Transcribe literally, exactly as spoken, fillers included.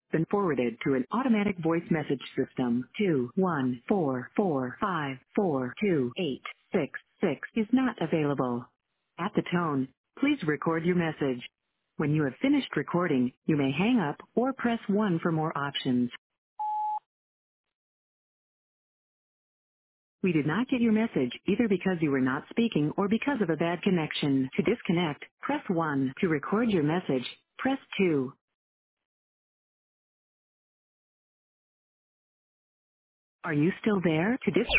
been forwarded to an automatic voice message system. Two one four four five four two eight six six is not available. At the tone, please record your message. When you have finished recording, you may hang up or press one for more options. We did not get your message either because you were not speaking or because of a bad connection. To disconnect, press one. To record your message, press two. Are you still there? To dis-